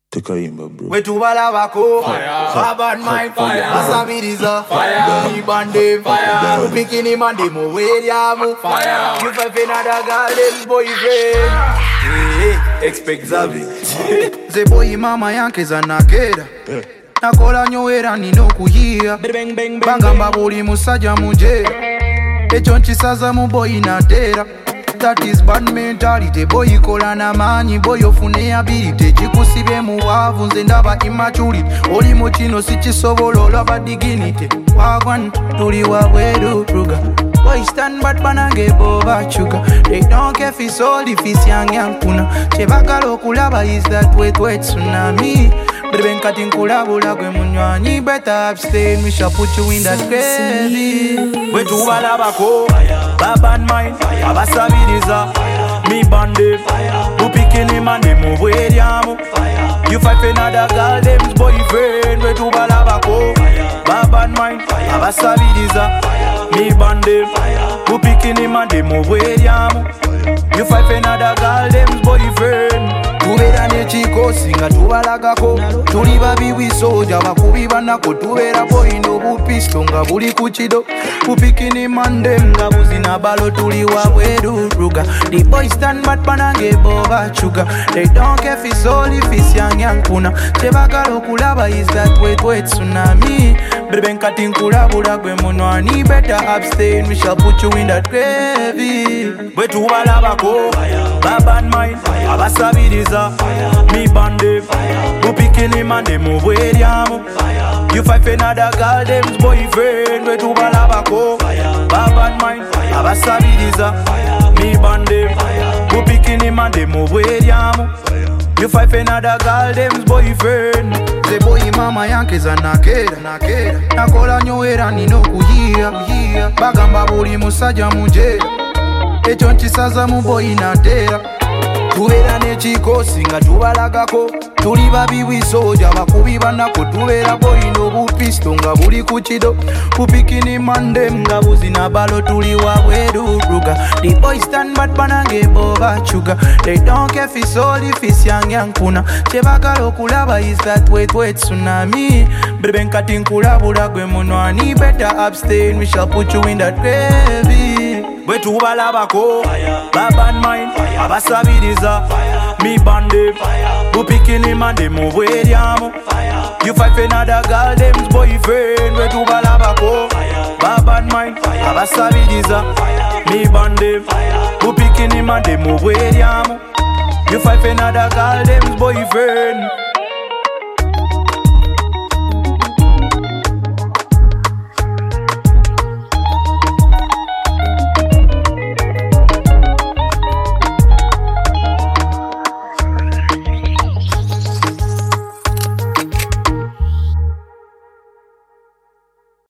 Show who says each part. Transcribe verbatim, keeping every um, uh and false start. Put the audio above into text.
Speaker 1: Take a imba, bro.
Speaker 2: We tu bala bako.
Speaker 3: Fire.
Speaker 2: Bad mind.
Speaker 3: Fire.
Speaker 2: Asabiriza.
Speaker 3: Fire.
Speaker 2: Ni bande.
Speaker 3: Fire.
Speaker 2: Bikini mande mo we yamu.
Speaker 3: Fire.
Speaker 2: You find another girl boyfriend. Hey, expect Zavi. Ze boy mama yanke zanakera. Nakola nyoera nino kuhia. Bangamba buli musajja mujera. Echo nkisaza mu boy natera. That is bad mentality. Boy kola na manyi. Boy ofune ability. Jikusibe mu wavu nze ndaba immaturity. Oli mu kino sikisobola olaba dignity. Wagwan tuli wabweru ruga. Boy stand bad banange boba chuga. They don't care if it's old, if it's young young kuna. Chebagala okulaba is that wet wet tsunami. Breben katin kulabula gwe munywanyi. Better abstain, we shall put you in that gravy. We tu balabako, bad mind, abasabiriza. Me bande, upikini mande mubweriamu. You fight for another girl, them's boyfriend. We tu balabako, bad mind, abasabiriza. Me bande, upikini mande mubweriamu. You fight for another girl, them's boyfriend. Tubera ne chiko singa tubalagako. Tuli babiwi soja bakubi banako. Tubera boy no bupisto nga buli kuchido. Upikini mande nga buzina balo tuli wabweru ruga. The boys stand bad banange boba chuga. They don't care if it's old, if it's young young kuna. Chebagala okulaba is that wet wet tsunami. Breben katin kulabula gwe munwani. Better abstain, we shall put you in that gravy. We tubalabako, bad mind, abasabiriza. Me bande, upikini mande mubweriamu. You fight for another girl, them's boyfriend. We tu balabako, bad mind, abasabiriza. Me bande, upikini mande mubweriamu. You fight for another girl, them's boyfriend. Ze boy mama yanke zanakera, nakera. Nakola nyoera nino kuhia, kuhia. Bagamba buli musajja mujera. Echo nkisaza mu boy natera. Tubera ne chikosi nga tubalagako. Tuli babiwi soja bakubi banako. Tubera boy no bupisto nga buli kuchido. Upikini mande nga buzina balo tuli wabweru ruga. The boys stand bad banange boba chuga. They don't care if it's old, if it's young young kuna. Chebagala okulaba is that wet wet tsunami. Breben katin kulabula gwe munwani. Better abstain, we shall put you in that gravy. We tu balabako, bad mind, abasabiriza. Me bande, upikini mande mubweriamu. You fight for another girl, them's boyfriend. We tu balabako, bad mind, abasabiriza. Me bande, upikini mande mubweriamu. You fight for another girl, them's boyfriend.